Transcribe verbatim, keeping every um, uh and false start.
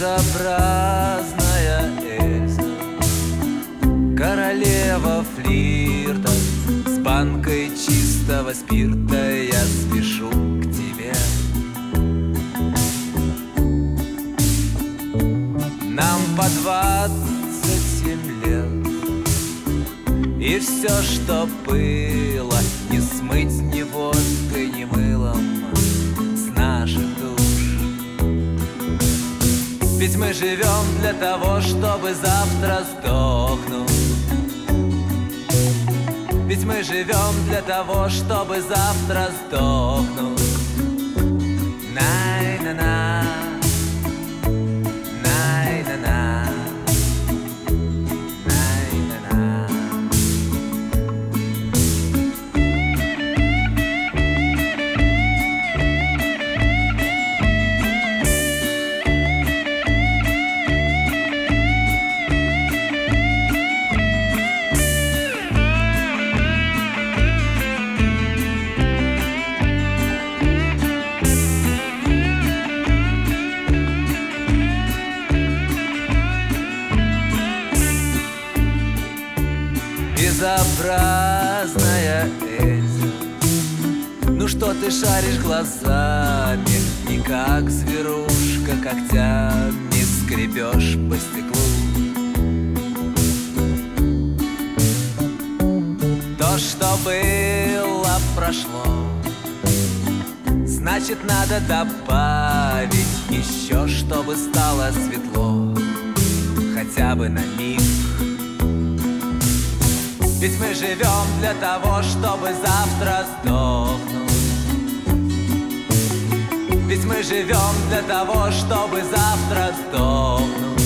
Безобразная Эльза, королева флирта, с банкой чистого спирта я спешу к тебе. Нам по двадцать семь лет, и все, что было, не смыть ни водкой, ни мылом с наших душ. Ведь мы живем для того, чтобы завтра сдохнуть. Ведь мы живем для того, чтобы завтра сдохнуть. Най-на-на, най-на-на, най-на-на. Безобразная Эльза, ну что ты шаришь глазами, не как зверушка когтями скребешь по стеклу. То, что было, прошло, значит, надо добавить еще, чтобы стало светло, хотя бы на миг. Ведь мы живем для того, чтобы завтра сдохнуть. Ведь мы живем для того, чтобы завтра сдохнуть.